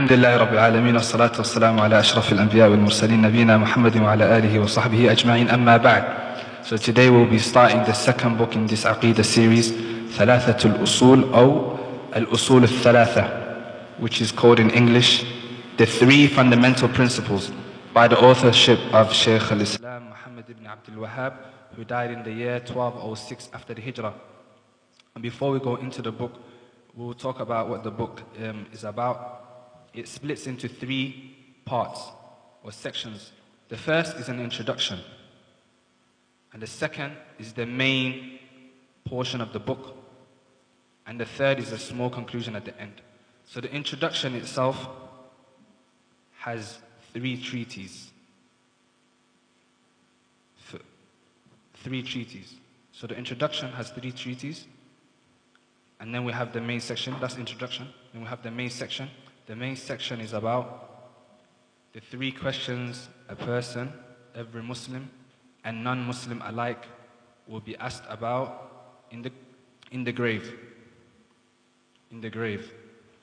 الحمد لله رب العالمين والصلاة والسلام على أشرف الأنبياء والمرسلين نبينا محمد وعلى آله وصحبه أجمعين أما بعد. So today we'll be starting the second book in this Aqidah series, ثلاثة الأصول أو الأصول الثلاثة, which is called in English the three fundamental principles, by the authorship of Shaykh al-Islam Muhammad ibn Abdul Wahhab, who died in the year 1206 after the Hijrah. And before we go into the book, we'll talk about what the book is about. It splits into three parts or sections. The first is an introduction, and the second is the main portion of the book, and the third is a small conclusion at the end. So the introduction itself has three treatises. So the introduction has three treatises, and then we have the main section, that's introduction. Then we have the main section. The main section is about the three questions a person, every Muslim and non-Muslim alike, will be asked about in the grave. In the grave.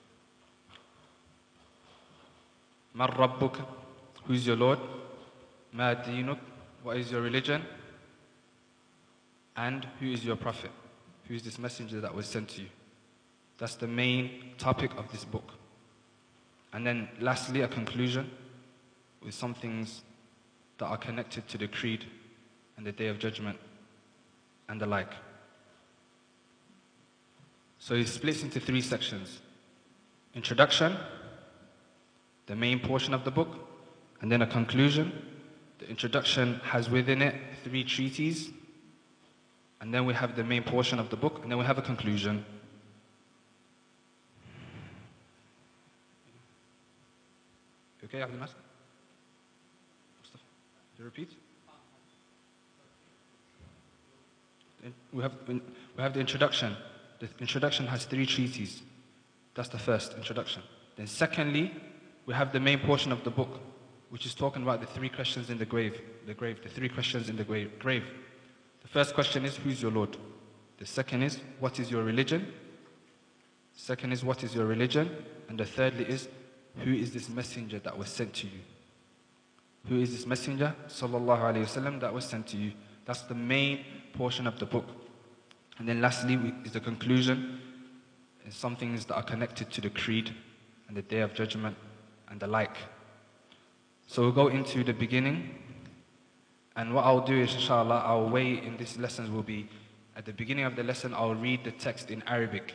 Man Rabbuk, who is your Lord? Ma Dinuk, what is your religion? And who is your Prophet? Who is this messenger that was sent to you? That's the main topic of this book. And then lastly, a conclusion with some things that are connected to the creed and the Day of Judgment and the like. So it splits into three sections. Introduction, the main portion of the book, and then a conclusion. The introduction has within it three treatises, and then we have the main portion of the book, and then we have a conclusion. Okay, Abdul Masih? Mustafa, do you repeat? We have the introduction. The introduction has three treatises. That's the first introduction. Then secondly, we have the main portion of the book, which is talking about the three questions in the grave. The three questions in the grave. The first question is, who's your Lord? The second is, what is your religion? Second is, what is your religion? And the thirdly is, who is this messenger that was sent to you? Who is this messenger, sallallahu alayhi wasallam, that was sent to you? That's the main portion of the book. And then lastly is the conclusion, and some things that are connected to the creed and the Day of Judgment and the like. So we'll go into the beginning. And what I'll do is, inshallah, our way in this lesson will be, at the beginning of the lesson, I'll read the text in Arabic.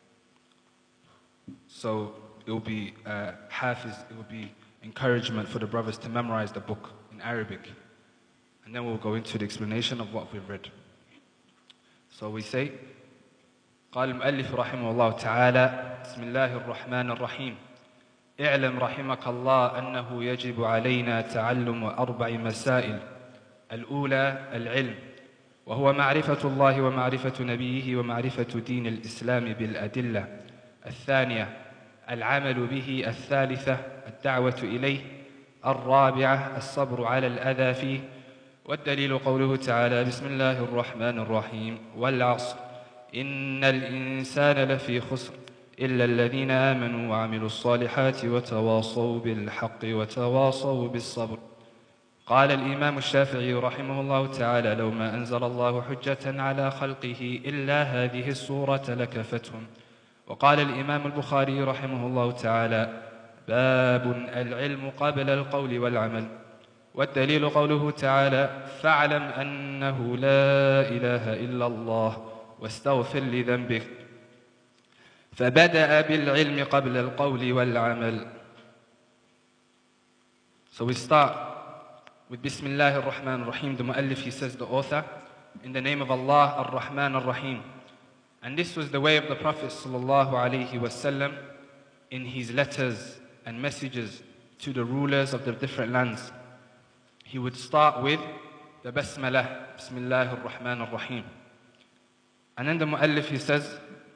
So it will be it will be encouragement for the brothers to memorize the book in Arabic. And then we'll go into the explanation of what we've read. So we say, قال المؤلف رحمه الله تعالى بسم الله الرحمن الرحيم اعلم رحمك الله أنه يجب علينا تعلم 4 مسائل. الأولى العلم، وهو معرفة الله ومعرفة نبيه ومعرفة دين الإسلام بالأدلة. الثانية العمل به. الثالثة الدعوة إليه. الرابعة الصبر على الأذى فيه. والدليل قوله تعالى بسم الله الرحمن الرحيم والعصر إن الإنسان لفي خسر إلا الذين آمنوا وعملوا الصالحات وتواصوا بالحق وتواصوا بالصبر. قال الإمام الشافعي رحمه الله تعالى لو ما أنزل الله حجة على خلقه إلا هذه السورة لكفتهم. وقال الإمام البخاري رحمه الله تعالى باب العلم قبل القول والعمل. والدليل قوله تعالى فاعلم أنه لا إله إلا الله واستغفر لذنبك. فبدأ بالعلم قبل القول والعمل. So we start with Bismillah ar-Rahman ar-Rahim. The Mu'allif, he says, the author, in the name of Allah, ar-Rahman ar-Rahim. And this was the way of the Prophet sallallahu alaihi wasallam in his letters and messages to the rulers of the different lands. He would start with the Basmalah, Bismillah ar-Rahman ar-Rahim. And then the Mu'allif, he says,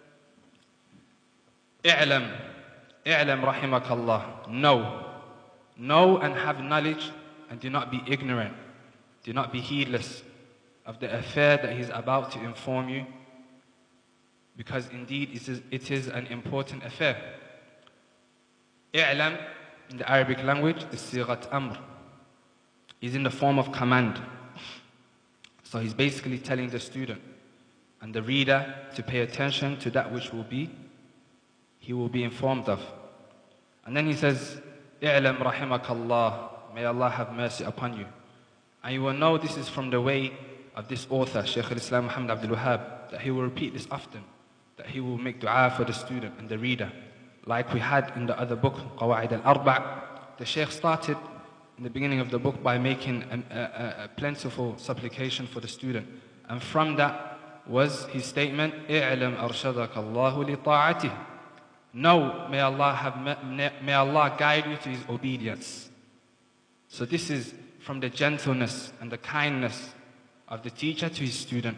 I'lam rahimakallah. Know and have knowledge, and do not be ignorant. Do not be heedless of the affair that he's about to inform you, because indeed it is an important affair. i'lam in the Arabic language is sighat amr. Is in the form of command. So he's basically telling the student and the reader to pay attention to that which he will be informed of. And then he says, i'lam rahimakallah, may Allah have mercy upon you. And you will know this is from the way of this author, Shaykh al-Islam Muhammad Abdul Wahhab, that he will repeat this often, that he will make dua for the student and the reader. Like we had in the other book, Qawaid al-Arba', the Shaykh started in the beginning of the book by making a plentiful supplication for the student. And from that was his statement, i'lam arshadaka Allahu li ta'atih. No, may Allah guide you to his obedience. So this is from the gentleness and the kindness of the teacher to his student.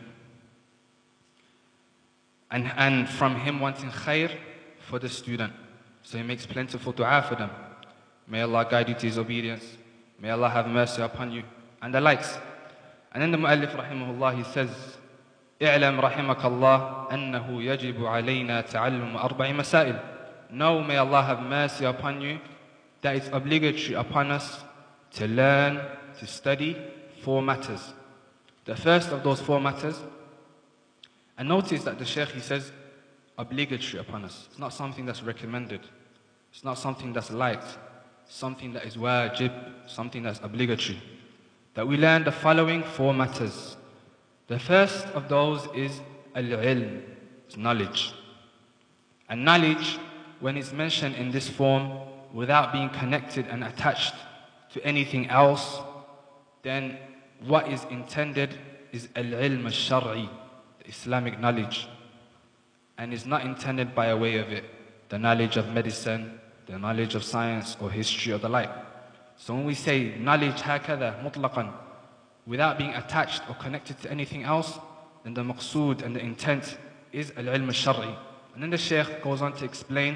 And from him wanting khair for the student. So he makes plentiful dua for them. May Allah guide you to his obedience. May Allah have mercy upon you. And the likes. And then the Mu'allif rahimahullah, he says, اعلم رحمك الله أنه يجب علينا تعلم أربع مسائل. No, may Allah have mercy upon you, that it's obligatory upon us to learn, to study 4 matters. The first of those 4 matters, and notice that the Shaykh, he says, obligatory upon us. It's not something that's recommended. It's not something that's light. Something that is wajib, something that's obligatory. That we learn the following 4 matters. The first of those is al-ilm, knowledge. And knowledge, when it's mentioned in this form, without being connected and attached to anything else, then what is intended is al-ilm al-shar'i, the Islamic knowledge. And is not intended by a way of it, the knowledge of medicine, the knowledge of science or history or the like. So when we say knowledge hakadha, mutlaqan, without being attached or connected to anything else, then the maqsood and the intent is al-ilm al-shar'i. And then the Shaykh goes on to explain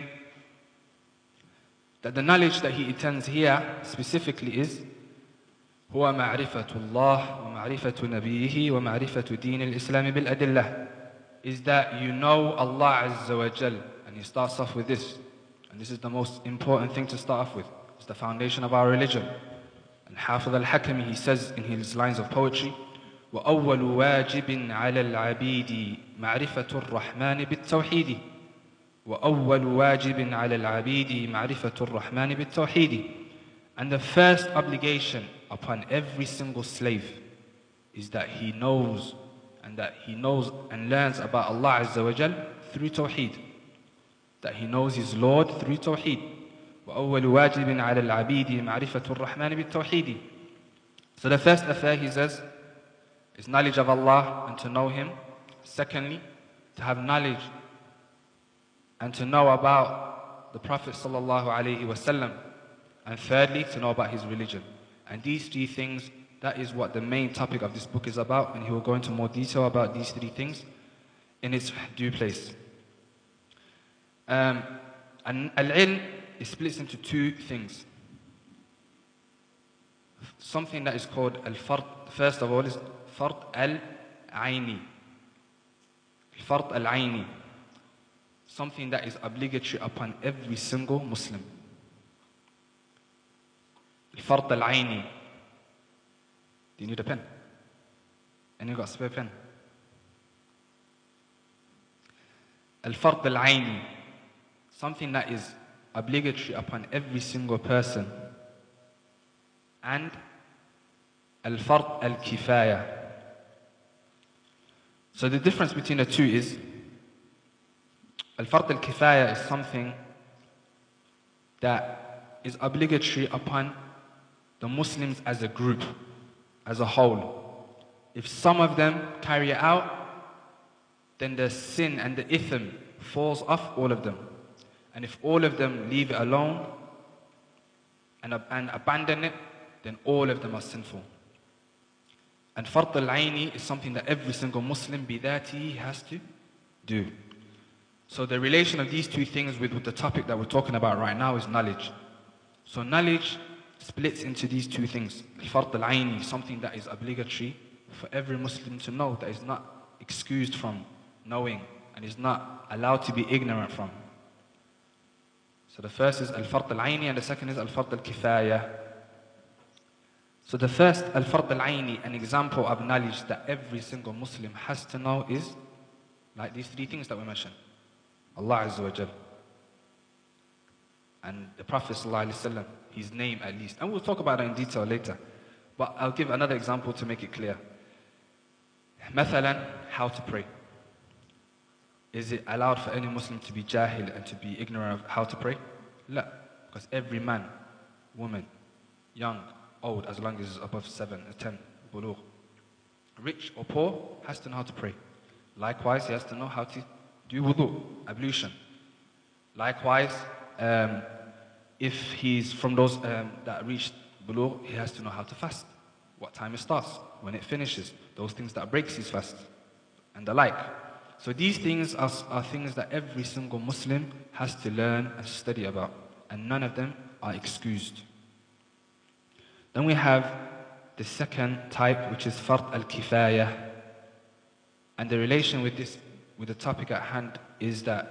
that the knowledge that he intends here specifically is هو معرفة الله ومعرفة نبيه ومعرفة دين الإسلام بالأدلة, is that you know Allah Azza wa Jal. And he starts off with this, and this is the most important thing to start off with. It's the foundation of our religion. And Hafiz al-Hakami, he says in his lines of poetry, وَأَوَّلُ وَاجِبٍ عَلَى الْعَبِيدِ مَعْرِفَةُ الرَّحْمَنِ بِالتَّوْحِيدِ وَأَوَّلُ وَاجِبٍ عَلَى الْعَبِيدِ مَعْرِفَةُ الرَّحْمَنِ بِالتَّوْحِيدِ. And the first obligation upon every single slave is that he knows and learns about Allah Azza wa Jal through Tawheed. That he knows his Lord through Tawheed. وَأَوَّلُ وَاجِبٍ عَلَى الْعَبِيدِ مَعْرِفَةُ الرَّحْمَنِ بِالتَّوْحِيدِ. So the first affair, he says, is knowledge of Allah and to know Him. Secondly, to have knowledge and to know about the Prophet sallallahu alaihi wasallam. And thirdly, to know about his religion. And these 3 things, that is what the main topic of this book is about, and he will go into more detail about these 3 things in its due place. And al-ilm, it splits into 2 things. Something that is called al-fard. First of all is fard al-aini. Fard al-aini. Something that is obligatory upon every single Muslim. Fard al-aini. Do you need a pen? And you got a spare pen? Al-fard al-aini. Something that is obligatory upon every single person. And al-fard al-kifaya. So the difference between the 2 is al-fard al-kifaya is something that is obligatory upon the Muslims as a group, as a whole. If some of them carry it out, then the sin and the ithm falls off all of them. And if all of them leave it alone and abandon it, then all of them are sinful. And fard al-aini is something that every single Muslim bidati has to do. So the relation of these 2 things with the topic that we're talking about right now is knowledge. So knowledge splits into these 2 things. Fard al-aini, something that is obligatory for every Muslim to know, that is not excused from knowing and is not allowed to be ignorant from. So the first is al-fard al-aini and the second is al-fard al-kifaya. So the first, al-fard al-aini, an example of knowledge that every single Muslim has to know is like these three things that we mentioned. Allah Azza wa Jal. And the Prophet Sallallahu Alaihi Wasallam, his name at least. And we'll talk about that in detail later. But I'll give another example to make it clear. Mathalan, how to pray. Is it allowed for any Muslim to be jahil and to be ignorant of how to pray? No. Because every man, woman, young, old, as long as it's above 7 or 10, bulugh, rich or poor, has to know how to pray. Likewise, he has to know how to do wudu, ablution. Likewise, if he's from those that reached bulugh, he has to know how to fast. What time it starts, when it finishes, those things that breaks his fast, and the like. So these things are things that every single Muslim has to learn and study about, and none of them are excused. Then we have the second type, which is fard al-kifaya. And the relation with this, with the topic at hand, is that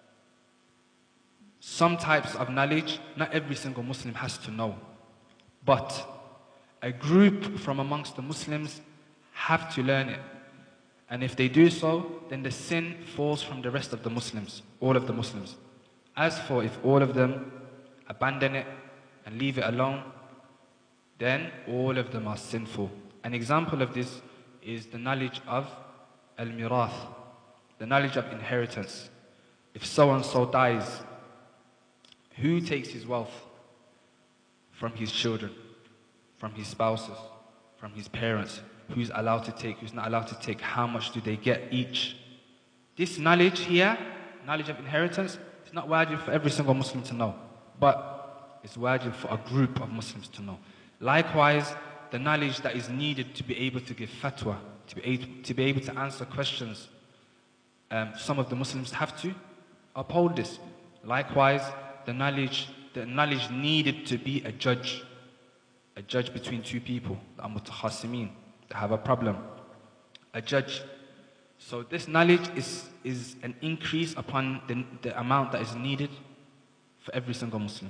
some types of knowledge, not every single Muslim has to know. But a group from amongst the Muslims have to learn it. And if they do so, then the sin falls from the rest of the Muslims, all of the Muslims. As for if all of them abandon it and leave it alone, then all of them are sinful. An example of this is the knowledge of al-mirath, the knowledge of inheritance. If so-and-so dies, who takes his wealth? From his children, from his spouses, from his parents. Who's allowed to take, who's not allowed to take, how much do they get each? This knowledge here, knowledge of inheritance, it's not wajib for every single Muslim to know, but it's wajib for a group of Muslims to know. Likewise, the knowledge that is needed to be able to give fatwa, to be able to answer questions, some of the Muslims have to uphold this. Likewise, the knowledge needed to be a judge between two people, the mutakhasimin, that have a problem, a judge. So this knowledge is an increase upon the amount that is needed for every single Muslim.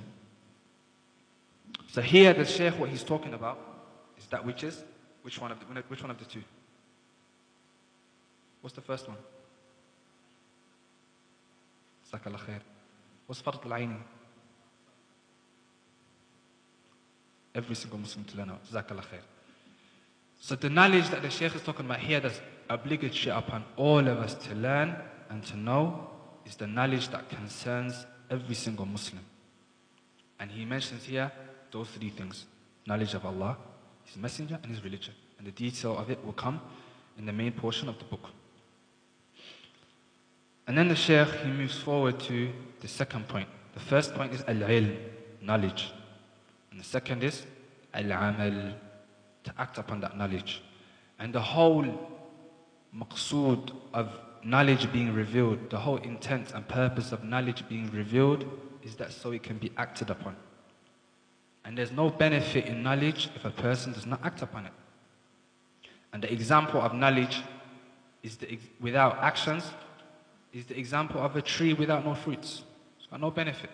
So here the Shaykh, what he's talking about is that which one of the two? What's the first one? Jazakallah khair. What's fard al-aini? Every single Muslim to learn out. Jazakallah khair. So the knowledge that the Shaykh is talking about here that's obligatory upon all of us to learn and to know is the knowledge that concerns every single Muslim. And he mentions here those three things: knowledge of Allah, His Messenger, and His religion. And the detail of it will come in the main portion of the book. And then the Shaykh, he moves forward to the second point. The first point is al-ilm, knowledge. And the second is al-amal, to act upon that knowledge. And the whole maqsood of knowledge being revealed, the whole intent and purpose of knowledge being revealed is that so it can be acted upon. And there's no benefit in knowledge if a person does not act upon it. And the example of knowledge is without actions is the example of a tree without no fruits. It's got no benefit.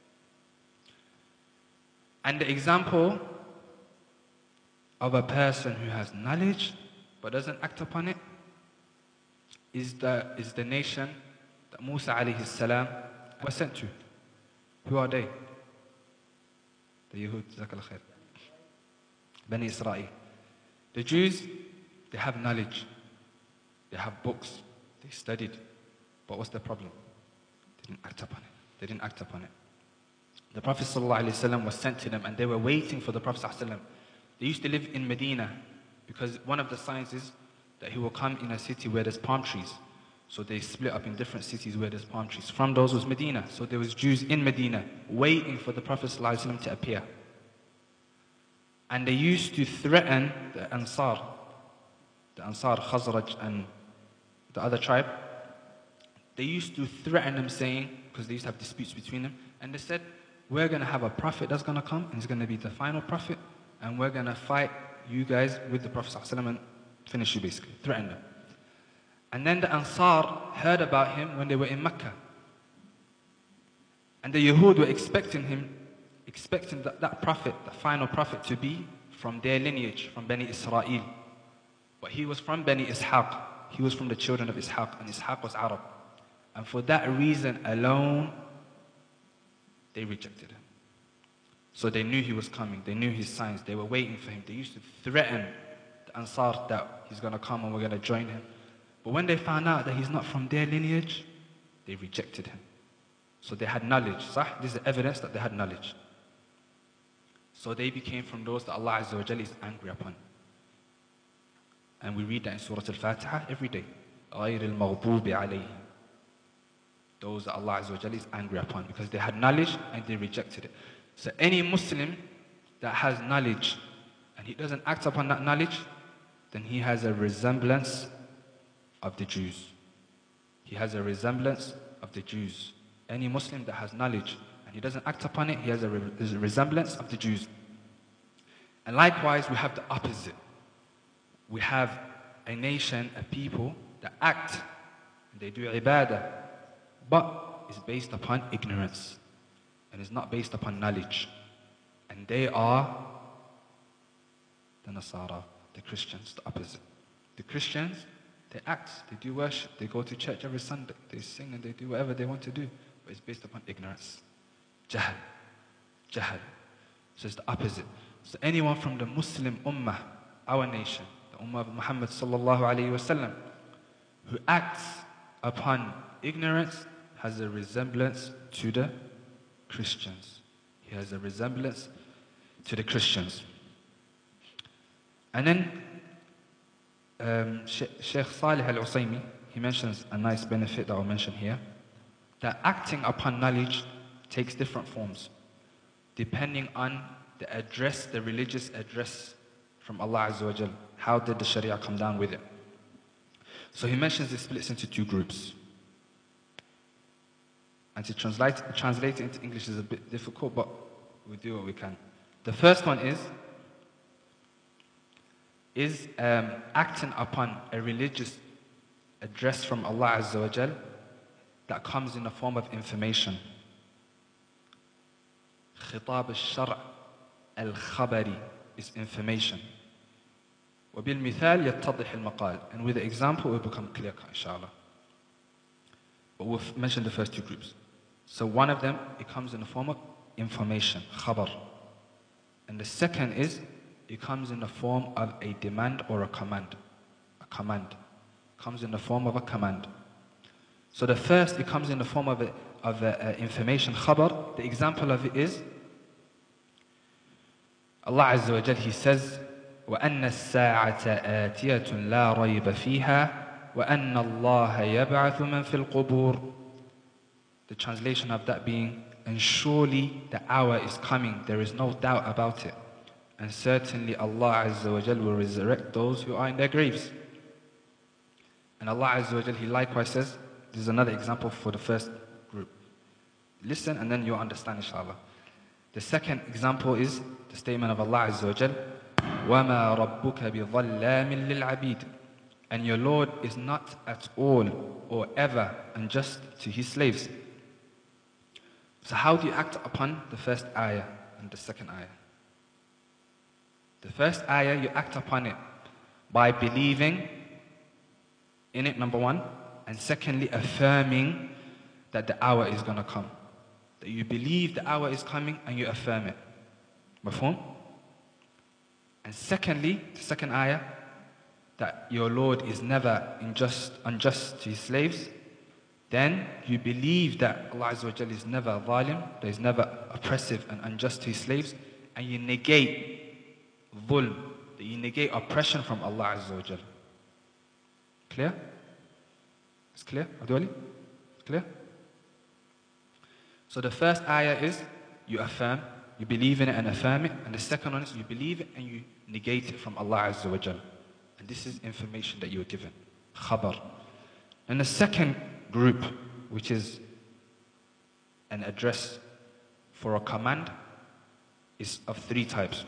And the example of a person who has knowledge but doesn't act upon it is the nation that Musa alayhi salam was sent to. Who are they? The Yahud, Jazakallah khair. Bani Israel. The Jews, they have knowledge. They have books. They studied. But what's the problem? They didn't act upon it. They didn't act upon it. The Prophet ﷺ was sent to them and they were waiting for the Prophet ﷺ. They used to live in Medina because one of the signs is that he will come in a city where there's palm trees. So they split up in different cities where there's palm trees. From those was Medina. So there was Jews in Medina waiting for the Prophet ﷺ to appear. And they used to threaten the Ansar, Khazraj and the other tribe. They used to threaten them saying, because they used to have disputes between them, and they said, we're going to have a prophet that's going to come, and he's going to be the final prophet, and we're going to fight you guys with the Prophet ﷺ and finish you basically, threaten them. And then the Ansar heard about him when they were in Mecca. And the Yahud were expecting that prophet, the final prophet, to be from their lineage, from Bani Israel. But he was from Bani Ishaq. He was from the children of Ishaq, and Ishaq was Arab. And for that reason alone, they rejected him. So they knew he was coming. They knew his signs. They were waiting for him. They used to threaten the Ansar that he's going to come and we're going to join him. But when they found out that he's not from their lineage, they rejected him. So they had knowledge. Sah? This is evidence that they had knowledge. So they became from those that Allah Azza wa Jalla is angry upon. And we read that in Surah Al-Fatiha every day. غَيْرِ الْمَغْضُوبِ عَلَيْهِمْ. Those that Allah Azza wa Jalla is angry upon, because they had knowledge and they rejected it. So any Muslim that has knowledge and he doesn't act upon that knowledge, then he has a resemblance of the Jews. He has a resemblance of the Jews. Any Muslim that has knowledge and he doesn't act upon it, he has a resemblance of the Jews. And likewise, we have the opposite. We have a nation, a people that act and they do ibadah, but it's based upon ignorance and it's not based upon knowledge. And they are the Nasara, the Christians, the opposite. The Christians, they act, they do worship, they go to church every Sunday, they sing and they do whatever they want to do, but it's based upon ignorance. Jahl. Jahl. So it's the opposite. So anyone from the Muslim Ummah, our nation, the Ummah of Muhammad sallallahu alayhi wasallam, who acts upon ignorance has a resemblance to the Christians. He has a resemblance to the Christians. And then Sheikh Salih Al-Usaymi, he mentions a nice benefit that I'll mention here, that acting upon knowledge takes different forms depending on the address, the religious address from Allah Azza wa Jal. How did the Sharia come down with it? So he mentions it splits into two groups. And to translate it into English is a bit difficult, but we'll do what we can. The first one is acting upon a religious address from Allah Azza wa Jal that comes in the form of information. خطاب الشرع الخبري is information. وبالمثال يتضح المقال. And with the example it will become clear, inshallah. But we'll mention the first two groups. So one of them, it comes in the form of information, khabar. And the second is, it comes in the form of a demand or a command. A command. It comes in the form of a command. So the first, it comes in the form of information, khabar. The example of it is, Allah Azza wa Jal, He says, وَأَنَّ السَّاعَةَ آتِيَةٌ لَا رَيْبَ فِيهَا وَأَنَّ اللَّهَ يَبْعَثُ مَنْ فِي الْقُبُورِ. The translation of that being, and surely the hour is coming, there is no doubt about it. And certainly Allah Azza wa Jal will resurrect those who are in their graves. And Allah Azza wa Jal, He likewise says, this is another example for the first group. Listen and then you'll understand, inshallah. The second example is the statement of Allah Azza wa Jal, وَمَا رَبُّكَ بِظَلَّامٍ لِلْعَبِيدِ. And your Lord is not at all or ever unjust to His slaves. So how do you act upon the first ayah and the second ayah? The first ayah, you act upon it by believing in it, number one, and secondly, affirming that the hour is going to come. That you believe the hour is coming and you affirm it. Mafhum? And secondly, the second ayah, that your Lord is never unjust to His slaves. Then you believe that Allah Azza wa Jal is never zalim, that He's never oppressive and unjust to His slaves, and you negate dhulm, that you negate oppression from Allah Azza wa Jal. Clear? It's clear? Abdul? Clear? So the first ayah is you affirm, you believe in it and affirm it, and the second one is you believe it and you negate it from Allah Azza wa Jal. And this is information that you are given. Khabar. And the second group, which is an address for a command, is of three types.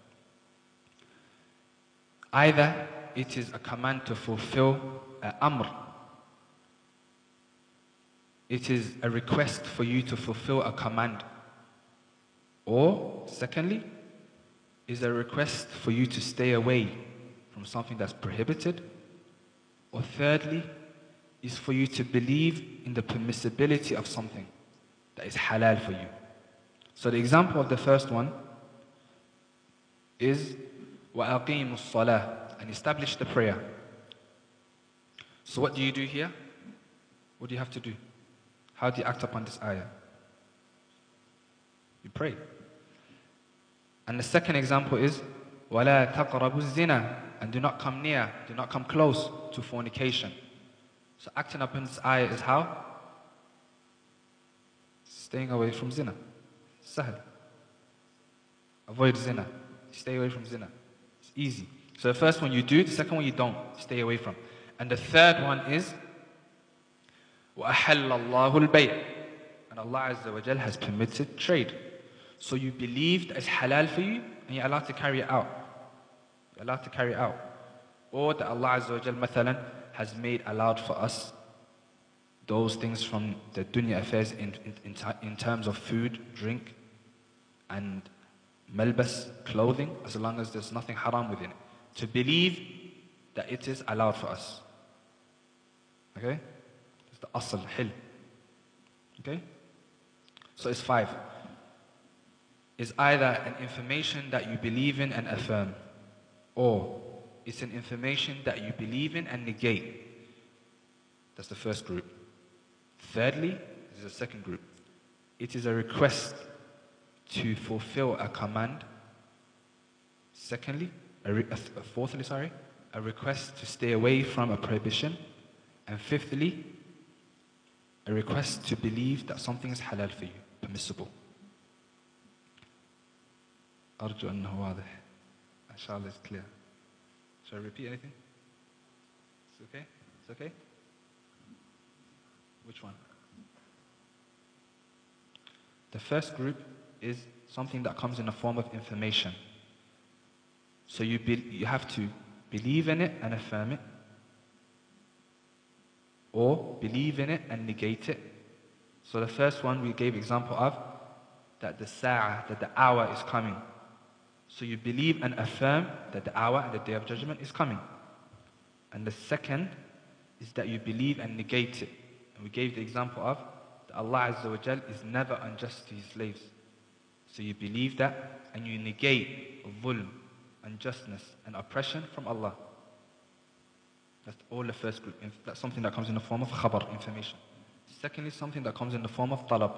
Either it is a command to fulfill amr, it is a request for you to fulfill a command. Or, secondly, is a request for you to stay away from something that's prohibited. Or thirdly, is for you to believe in the permissibility of something that is halal for you. So the example of the first one is وَأَقِيمُوا الصَّلَاةِ, and establish the prayer. So what do you do here? What do you have to do? How do you act upon this ayah? You pray. And the second example is وَلَا تَقْرَبُوا الزِّنَا, and do not come near, do not come close to fornication. So acting upon this ayah is how? Staying away from zina. Sahal. Avoid zina. Stay away from zina. It's easy. So the first one you do, the second one you don't. Stay away from. And the third one is وَأَحَلَّ اللَّهُ الْبَيْعَ, and Allah Azza wa Jal has permitted trade. So you believe that it's halal for you and you're allowed to carry it out. You're allowed to carry it out. Or that Allah Azza wa Jal mathalan has made allowed for us those things from the dunya affairs in terms of food, drink, and malbas, clothing, as long as there's nothing haram within it. To believe that it is allowed for us. Okay? It's the asl, hil. Okay? So it's 5. It's either an information that you believe in and affirm, or it's an information that you believe in and negate. That's the first group. Thirdly, this is the second group. It is a request to fulfill a command. Secondly, fourthly, a request to stay away from a prohibition. And fifthly, a request to believe that something is halal for you, permissible. أرجو أنه واضح. Inshallah it's clear. Shall I repeat anything? It's okay? It's okay? Which one? The first group is something that comes in the form of information. So you have to believe in it and affirm it, or believe in it and negate it. So the first one we gave example of, that the sa'ah, that the hour is coming. So you believe and affirm that the hour and the day of judgment is coming. And the second is that you believe and negate it. And we gave the example of that Allah Azza wa Jal is never unjust to His slaves. So you believe that and you negate dhulm, unjustness and oppression from Allah. That's all the first group. That's something that comes in the form of khabar, information. Secondly, something that comes in the form of talab.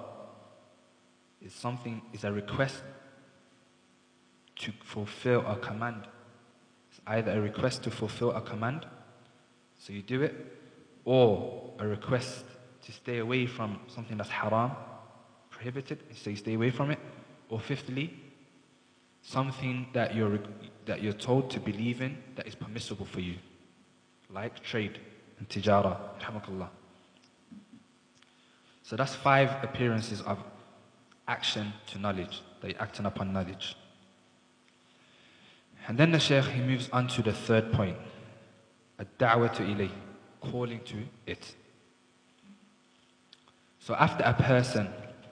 Is a request to fulfill a command. It's either a request to fulfill a command, so you do it, or a request to stay away from something that's haram, prohibited, so you stay away from it. Or fifthly, something that you're told to believe in that is permissible for you, like trade and tijara, rahmakallah. So that's 5 appearances of action to knowledge, that you're acting upon knowledge. And then the Shaykh, he moves on to the third point, ad-da'watu ilayh, calling to it. So after a person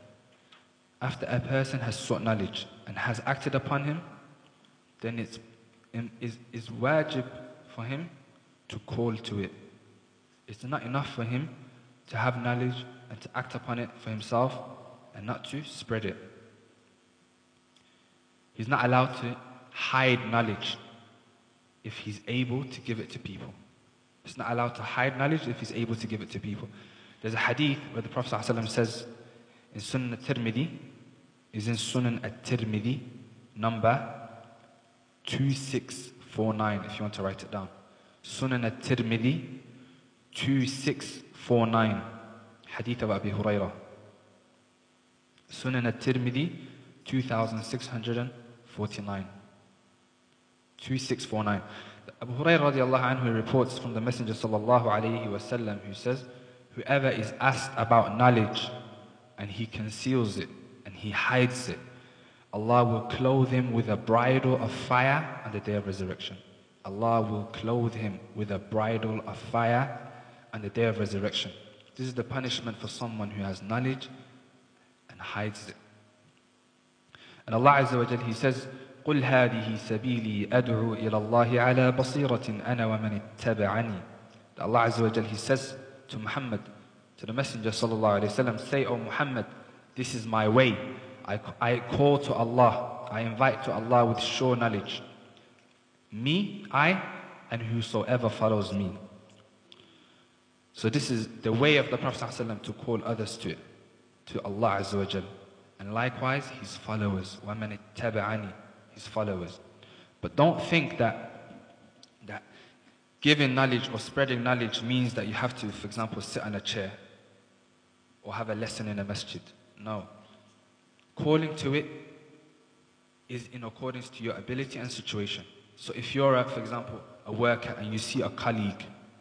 has sought knowledge and has acted upon him, then it's wajib for him to call to it. It's not enough for him to have knowledge and to act upon it for himself and not to spread it. He's not allowed to hide knowledge if he's able to give it to people. He's not allowed to hide knowledge if he's able to give it to people. There's a hadith where the Prophet ﷺ says in Sunan al-Tirmidhi, is in Sunan al-Tirmidhi, number 2649, if you want to write it down. Sunan al-Tirmidhi 2649, hadith of Abi Hurairah. Sunan al-Tirmidhi 2649. 2649. Abu Hurairah radiallahu anhu reports from the Messenger sallallahu alayhi wa sallam, who says, whoever is asked about knowledge and he conceals it and he hides it, Allah will clothe him with a bridle of fire on the day of resurrection. Allah will clothe him with a bridle of fire on the day of resurrection. This is the punishment for someone who has knowledge and hides it. And Allah Azza wa Jal, He says, قُلْ هَذِهِ سَبِيلِي أَدْعُو إِلَى اللَّهِ عَلَى بَصِيرَةٍ أَنَا وَمَنِ اتَّبَعَنِي. Allah Azza wa Jal, He says to Muhammad, to the Messenger sallallahu alayhi wa sallam, say, O Muhammad, this is my way. I call to Allah, I invite to Allah with sure knowledge. Me, I, and whosoever follows me. So this is the way of the Prophet ﷺ to call others to it, to Allah Azza wa Jal. And likewise, his followers. وَمَنِ اتَّبَعَنِي, his followers. But don't think that giving knowledge or spreading knowledge means that you have to, for example, sit on a chair or have a lesson in a masjid. No. Calling to it is in accordance to your ability and situation. So if you're, for example, a worker and you see a colleague,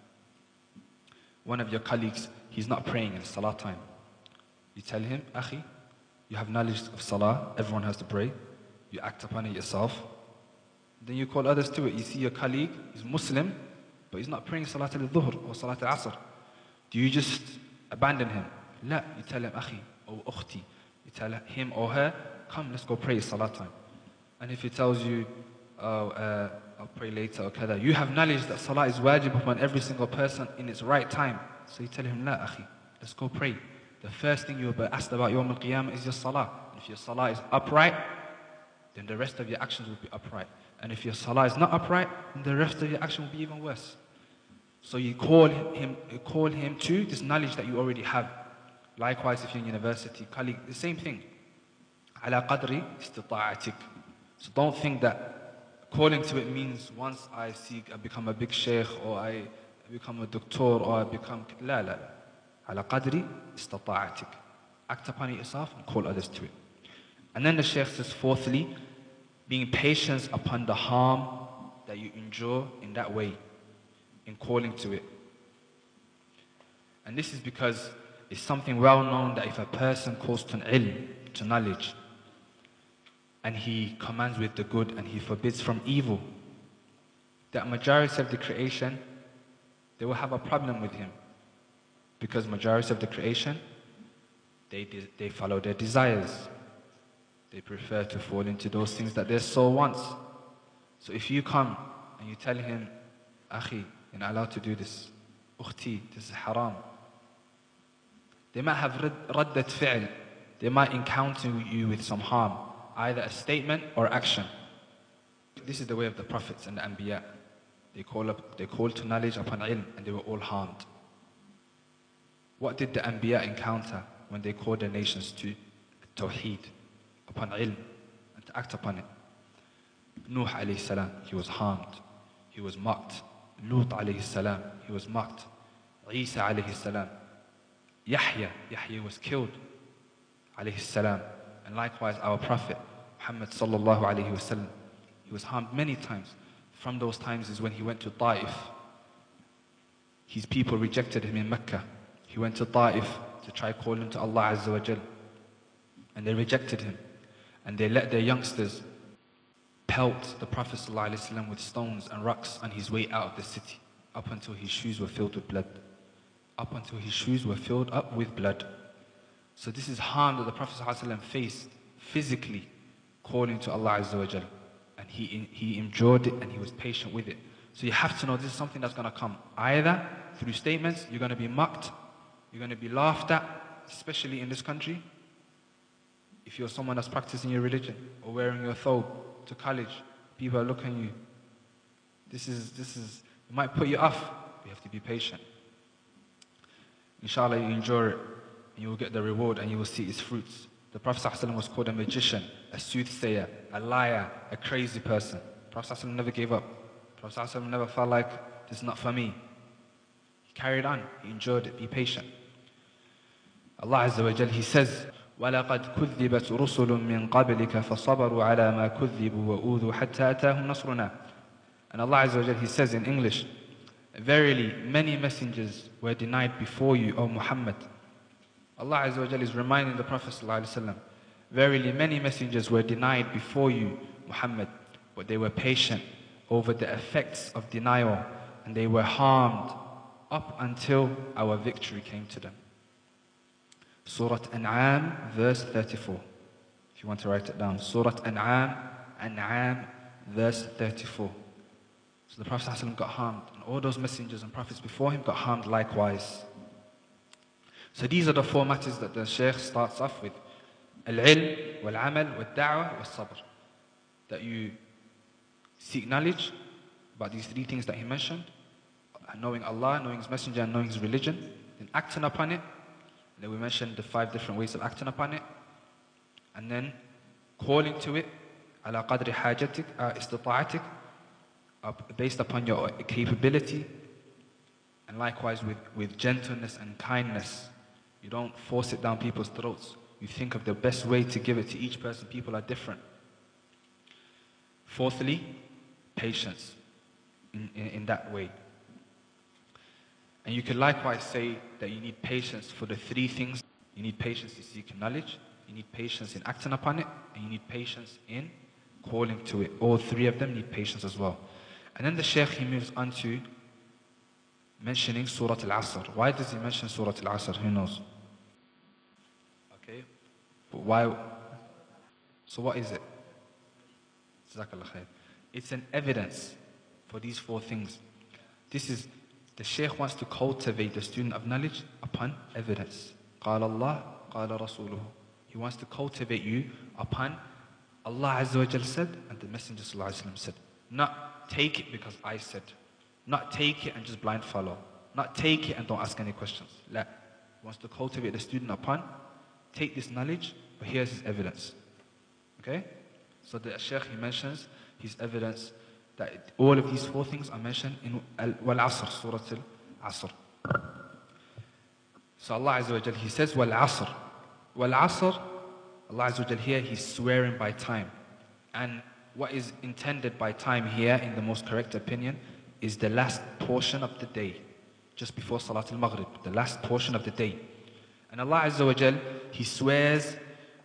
one of your colleagues, he's not praying in Salah time. You tell him, Akhi, you have knowledge of Salah, everyone has to pray. You act upon it yourself. Then you call others to it. You see your colleague, he's Muslim, but he's not praying Salat al-Dhuhr or Salat al-Asr. Do you just abandon him? La, you tell him, Akhi, or Ukhti. You tell him or her, come, let's go pray Salah time. And if he tells you, I'll pray later or kada, you have knowledge that Salah is wajib upon every single person in its right time. So you tell him, la, Akhi, let's go pray. The first thing you'll be asked about Yawm al-Qiyamah is your Salah. If your Salah is upright, then the rest of your actions will be upright. And if your Salah is not upright, then the rest of your action will be even worse. So you call him to this knowledge that you already have. Likewise, if you're in university, colleague, the same thing. على قدر استطاعتك. So don't think that calling to it means once I become a big sheikh, or I become a doctor, or I become... لا لا. على قدر استطاعتك. Act upon it yourself and call others to it. And then the Shaykh says, fourthly, being patient upon the harm that you endure in that way, in calling to it. And this is because it's something well known that if a person calls to ilm, to knowledge, and he commands with the good and he forbids from evil, that majority of the creation, they will have a problem with him. Because majority of the creation, they follow their desires. They prefer to fall into those things that their soul wants. So if you come and you tell him, Akhi, you're not allowed to do this. Ukhti, this is haram. They might have raddat fi'l. They might encounter you with some harm, either a statement or action. This is the way of the prophets and the anbiya. They called to knowledge upon ilm, and they were all harmed. What did the anbiya encounter when they called their nations to tawheed, upon ilm, and to act upon it? Nuh alayhi salam, he was harmed, he was mocked. Lut alayhi salam, he was mocked. Isa alayhi salam, Yahya was killed alayhi salam. And likewise our Prophet Muhammad sallallahu alayhi wasallam, he was harmed many times. From those times is when he went to Ta'if. His people rejected him in Mecca. He went to Ta'if to try calling to Allah Azza wa Jal. And they rejected him. And they let their youngsters pelt the Prophet ﷺ with stones and rocks on his way out of the city, up until his shoes were filled with blood. Up until his shoes were filled up with blood. So this is harm that the Prophet ﷺ faced physically, calling to Allah Azza wa Jal. And he endured it and he was patient with it. So you have to know this is something that's going to come. Either through statements, you're going to be mocked, you're going to be laughed at, especially in this country. If you're someone that's practicing your religion or wearing your thobe to college, people are looking at you. This is, it might put you off, but you have to be patient. Inshallah, you endure it, and you will get the reward, and you will see its fruits. The Prophet ﷺ was called a magician, a soothsayer, a liar, a crazy person. The Prophet ﷺ never gave up. The Prophet ﷺ never felt like, this is not for me. He carried on, he endured it, be patient. Allah Azza wa Jal, He says, وَلَقَدْ كُذِّبَتْ رُسُلٌ مِّن قَبْلِكَ فَصَبَرُوا عَلَى مَا كُذِّبُوا وَأُوذُوا حَتَّى أَتَاهُمْ نَصْرُنَا. And Allah Azza wa Jal, He says in English, verily, many messengers were denied before you, O Muhammad. Allah Azza wa Jal is reminding the Prophet ﷺ, verily, many messengers were denied before you, Muhammad, but they were patient over the effects of denial, and they were harmed up until our victory came to them. Surah An'am, verse 34. If you want to write it down. Surah An'am, verse 34. So the Prophet ﷺ got harmed, and all those messengers and prophets before him got harmed likewise. So these are the four matters that the Shaykh starts off with. Al-ilm, wal-amal, wal-da'wah, wal-sabr. That you seek knowledge about these three things that he mentioned. Knowing Allah, knowing His Messenger, and knowing His religion. Then acting upon it. And then we mentioned the 5 different ways of acting upon it. And then calling to it. على قدر حاجتك, استطاعتك, based upon your capability. And likewise with gentleness and kindness. You don't force it down people's throats. You think of the best way to give it to each person. People are different. Fourthly, patience in that way. And you could likewise say that you need patience for the 3 things. You need patience to seek knowledge, you need patience in acting upon it, and you need patience in calling to it. All 3 of them need patience as well. And then the Shaykh, he moves on to mentioning Surah Al-Asr. Why does he mention Surah Al-Asr? Who knows? Okay, but why? So what is it? Jazakallah khair. It's an evidence for these 4 things. The Shaykh wants to cultivate the student of knowledge upon evidence. قال الله, قال رسوله. He wants to cultivate you upon Allah Azza wa Jal said and the Messenger Sallallahu Alaihi Wasallam said. Not take it because I said. Not take it and just blind follow. Not take it and don't ask any questions. La. He wants to cultivate the student upon, take this knowledge, but here's his evidence. Okay? So the Shaykh, he mentions his evidence that all of these 4 things are mentioned in Wal-Asr, Surah Al-Asr. So Allah Azza wa Jal, He says Wal-Asr. Wal-Asr, Allah Azza wa Jal here, He's swearing by time. And what is intended by time here, in the most correct opinion, is the last portion of the day. Just before Salat al-Maghrib, the last portion of the day. And Allah Azza wa Jal, He swears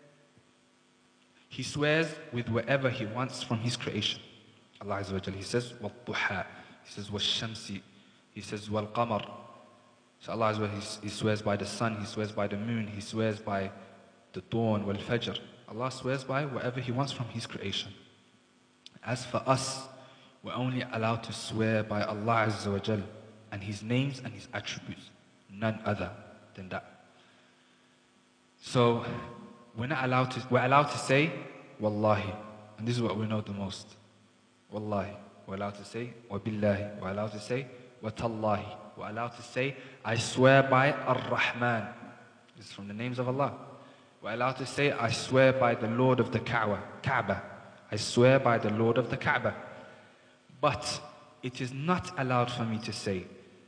with whatever He wants from His creation. Allah Azza wa Jal, He says, وَالضُّحَى. He says, وَالشَّمْسِ. He says, وَالْقَمَرِ. So Allah Azza wa Jal, He swears by the sun, He swears by the moon, He swears by the dawn, wal-fajr. Allah swears by whatever He wants from His creation. As for us, we're only allowed to swear by Allah Azza wa Jal and His names and His attributes. None other than that. So, we're allowed to say, Wallahi. And this is what we know the most. Wallahi. We're allowed to say, Wabillahi. We're allowed to say, Watallahi. We're allowed to say, I swear by Ar-Rahman. This is from the names of Allah. We're allowed to say, I swear by the Lord of the Kaaba. I swear by the Lord of the Kaaba. But it is not allowed for me to say,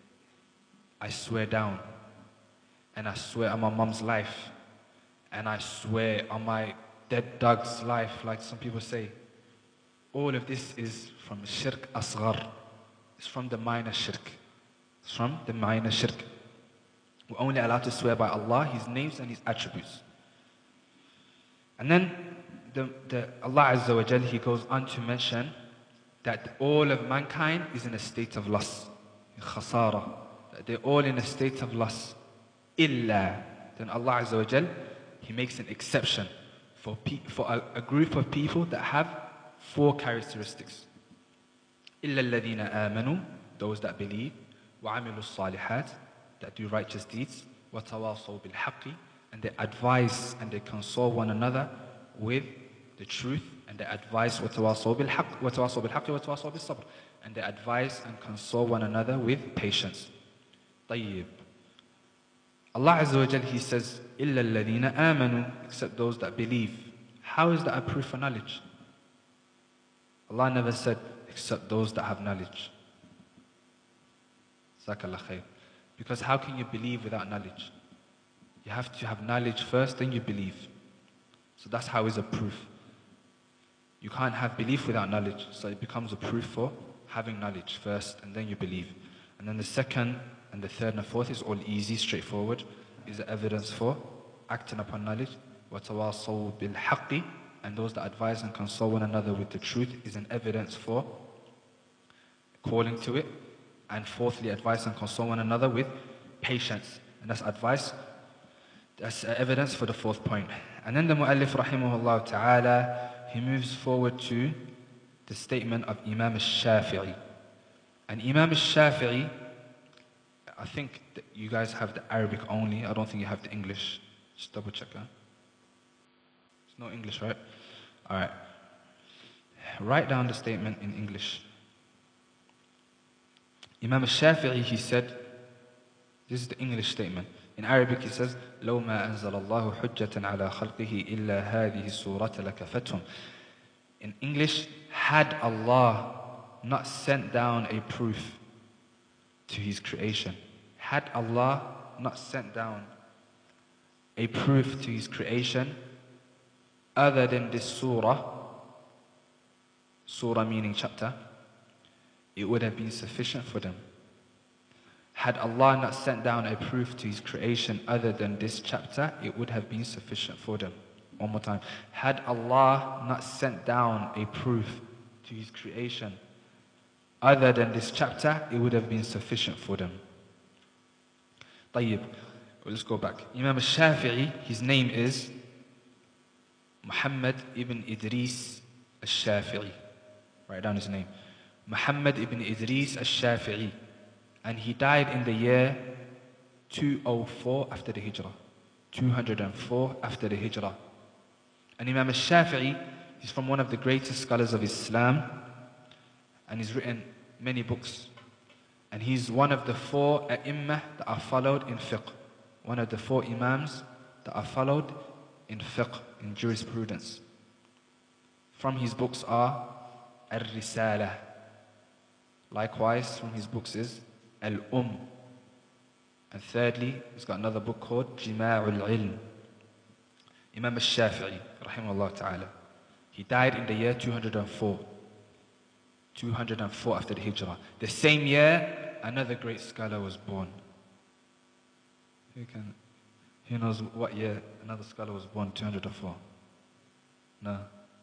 I swear down. And I swear on my mom's life. And I swear on my dead dog's life, like some people say. All of this is from shirk asghar. It's from the minor shirk. It's from the minor shirk. We're only allowed to swear by Allah, His names and His attributes. And then Allah Azza wa Jal, He goes on to mention that all of mankind is in a state of loss. Khasara. That they're all in a state of loss. Illa. Then Allah Azza wa Jal, He makes an exception for a group of people that have 4 characteristics. إِلَّا الَّذِينَ آمَنُوا, those that believe, وَعَمِلُوا الصَّالِحَاتِ, that do righteous deeds, وَتَوَاصَوْا بِالْحَقِّ, and they advise and they console one another with the truth, and they advise وَتَوَاصَوْا بِالْحَقِّ وَتَوَاصَوْا بِالصَّبْرِ, and they advise and console one another with patience. طيب. Allah Azza wa Jal, He says, إِلَّا الَّذِينَ آمَنُوا, except those that believe. How is that a proof for knowledge? Allah never said, except those that have knowledge. Jazakallah khair. Because how can you believe without knowledge? You have to have knowledge first, then you believe. So that's how it's a proof. You can't have belief without knowledge. So it becomes a proof for having knowledge first, and then you believe. And then the second, and the third, and the fourth is all easy, straightforward. Is the evidence for acting upon knowledge. وَتَوَاصَوْا بِالْحَقِّ, and those that advise and console one another with the truth is an evidence for calling to it. And fourthly, advise and console one another with patience. And that's advice That's evidence for the fourth point. And then the Mu'allif rahimahullah ta'ala, he moves forward to the statement of Imam al-Shafi'i. And Imam al-Shafi'i, I think that you guys have the Arabic only. I don't think you have the English. Just double check that. It's no English, right? All right. Write down the statement in English. Imam al-Shafi'i, he said, this is the English statement. In Arabic, he says, لو ما أنزل الله حجة على خلقه إلا هذه السورة لكفتهم. In English, had Allah not sent down a proof to His creation, had Allah not sent down a proof to His creation other than this surah meaning chapter, it would have been sufficient for them. Had Allah not sent down a proof to His creation other than this chapter, it would have been sufficient for them. One more time. Had Allah not sent down a proof to His creation other than this chapter, it would have been sufficient for them. طيب, let's go back. Imam al-Shafi'i, his name is Muhammad ibn Idris al-Shafi'i. Write down his name. Muhammad ibn Idris al-Shafi'i. And he died in the year 204 after the Hijrah. 204 after the Hijrah. And Imam al-Shafi'i is from one of the greatest scholars of Islam, and he's written many books. And he's one of the 4 A'immah that are followed in fiqh. One of the 4 Imams that are followed in fiqh, in jurisprudence. From his books are Al-Risala. Likewise, from his books is Al-And thirdly, he's got another book called Jima'ul Ilm. Imam al-Shafi'i, rahimahullah ta'ala. He died in the year 204. 204 after the Hijrah. The same year, another great scholar was born. Who knows what year another scholar was born? 204. No.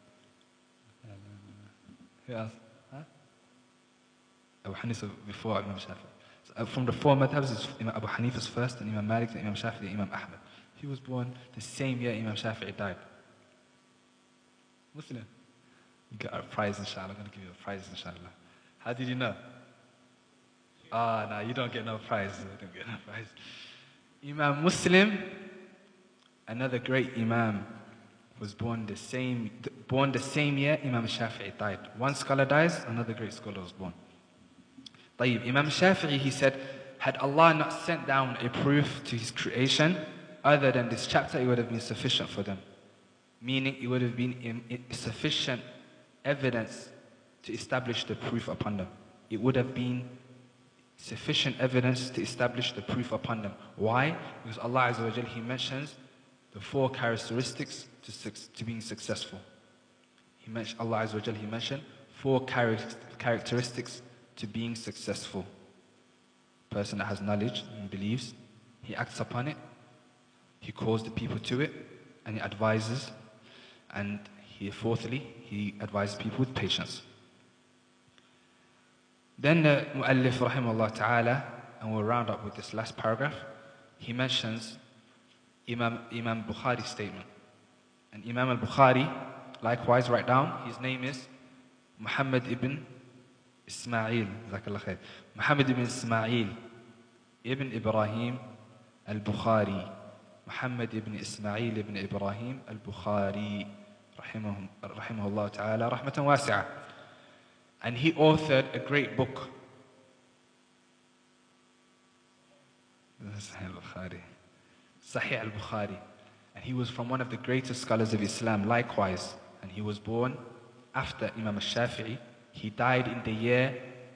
Who else? Huh? Abu Hanifa before Imam Shafi'i. From the 4 madhabs, it's Imam Abu Hanifa's first, and Imam Malik, and Imam Shafi'i, and Imam Ahmad. He was born the same year Imam Shafi'i died. Muslim. You get a prize, inshallah. I'm going to give you a prize, inshallah. How did you know? No, you don't get no prize. You don't get no prize. Imam Muslim, another great Imam, was born the same year Imam Shafi'i died. One scholar dies, another great scholar was born. طيب, Imam Shafi'i, he said, had Allah not sent down a proof to His creation other than this chapter, it would have been sufficient for them. Meaning, it would have been sufficient evidence to establish the proof upon them. It would have been sufficient evidence to establish the proof upon them. Why? Because Allah Azza wa Jal, He mentions the 4 characteristics to being successful. Allah Azza wa Jal, He mentioned 4 characteristics to being successful. A person that has knowledge and believes, he acts upon it, he calls the people to it, and he advises, and fourthly, he advises people with patience. Then the Mu'allif rahimahullah ta'ala, and we'll round up with this last paragraph, he mentions Imam Bukhari's statement. And Imam al-Bukhari, likewise, write down, his name is Muhammad ibn Ismail, Jazakallah khair. Muhammad ibn Ismail ibn Ibrahim al-Bukhari. Muhammad ibn Ismail ibn Ibrahim al-Bukhari, rahimahullah ta'ala, rahmatan wasi'ah. And he authored a great book. Sahih al-Bukhari. And he was from one of the greatest scholars of Islam, likewise. And he was born after Imam al-Shafi'i. He died in the year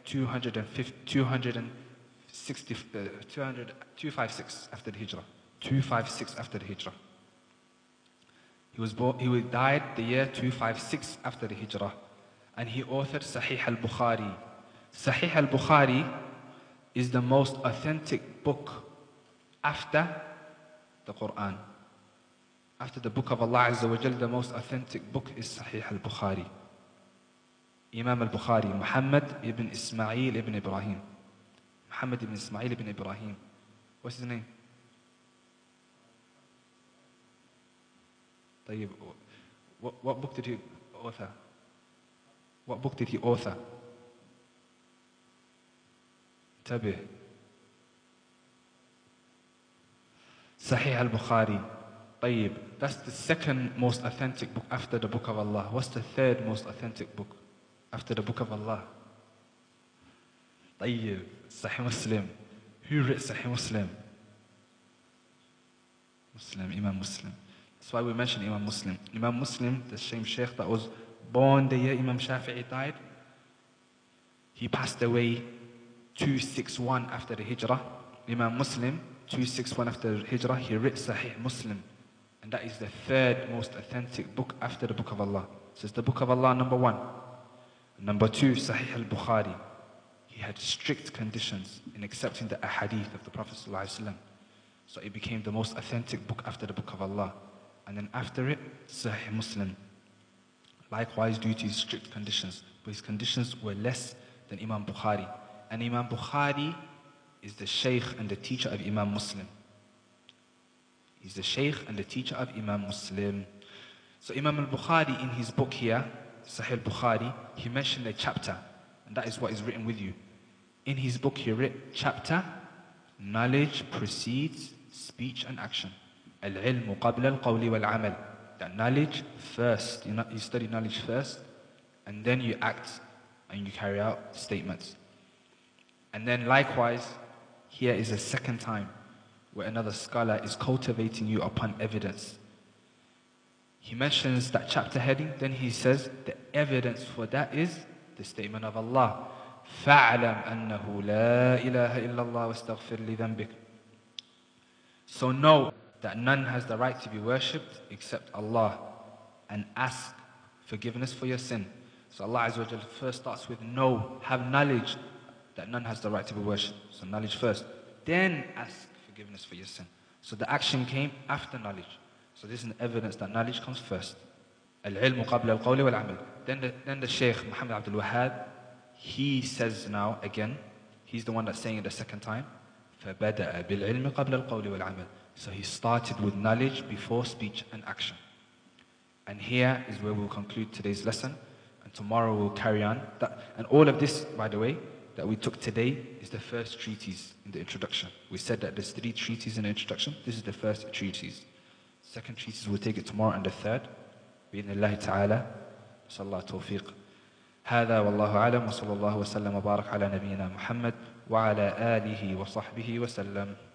256 after the Hijrah. 256 after the Hijrah. He died the year 256 after the Hijrah. And he authored Sahih al-Bukhari. Sahih al-Bukhari is the most authentic book after the Quran. After the book of Allah Azza wa Jal, the most authentic book is Sahih al-Bukhari. Imam al-Bukhari, Muhammad ibn Ismail ibn Ibrahim. Muhammad ibn Ismail ibn Ibrahim. What's his name? طيب, what book did he author? What book did he author? انتبه. Sahih al-Bukhari. طيب, that's the second most authentic book after the book of Allah. What's the third most authentic book after the book of Allah? طيب, Sahih Muslim. Who wrote Sahih Muslim? Imam Muslim. That's why we mention Imam Muslim. Imam Muslim, the same Shaykh that was born the year Imam Shafi'i died, he passed away 261 after the Hijrah. Imam Muslim, 261 after the Hijrah, he wrote Sahih Muslim. And that is the third most authentic book after the Book of Allah. So it's the Book of Allah, number one. Number two, Sahih al-Bukhari. He had strict conditions in accepting the ahadith of the Prophet ﷺ. So it became the most authentic book after the Book of Allah. And then after it, Sahih Muslim. Likewise, due to his strict conditions. But his conditions were less than Imam Bukhari. And Imam Bukhari is the Shaykh and the teacher of Imam Muslim. He's the Shaykh and the teacher of Imam Muslim. So Imam al-Bukhari in his book here, Sahih al-Bukhari, he mentioned a chapter. And that is what is written with you. In his book he wrote chapter, knowledge precedes speech and action. Al-ilmu qabla al-qawli wal-amal. That knowledge first, you study knowledge first, and then you act and you carry out statements. And then likewise, here is a second time where another scholar is cultivating you upon evidence. He mentions that chapter heading, then he says the evidence for that is the statement of Allah. فَاعْلَمْ أَنَّهُ لَا إِلَهَ إِلَّا اللَّهُ وَاسْتَغْفِرْ لِذَنْبِكَ. So know that none has the right to be worshipped except Allah, and ask forgiveness for your sin. So Allah Azza wa Jalla first starts with know, have knowledge that none has the right to be worshipped. So knowledge first. Then ask forgiveness for your sin. So the action came after knowledge. So this is an evidence that knowledge comes first. Al-ilmu qabla al-qawli wal-amal. Then the Shaykh Muhammad Abdul Wahhab, he says now again, he's the one that's saying it the second time, فَبَدَأَ بِالْعِلْمِ قَبْلَ الْقَوْلِ وَالْعَمَلِ. So he started with knowledge before speech and action. And here is where we'll conclude today's lesson. And tomorrow we'll carry on. And all of this, by the way, that we took today is the first treatise in the introduction. We said that there's 3 treatises in the introduction. This is the first treatise. Second treatise, we'll take it tomorrow, and the third. بإذن الله تعالى. نسأل الله التوفيق. هذا والله أعلم وصلى الله وسلم وبارك على نبينا محمد وعلى آله وصحبه وسلم.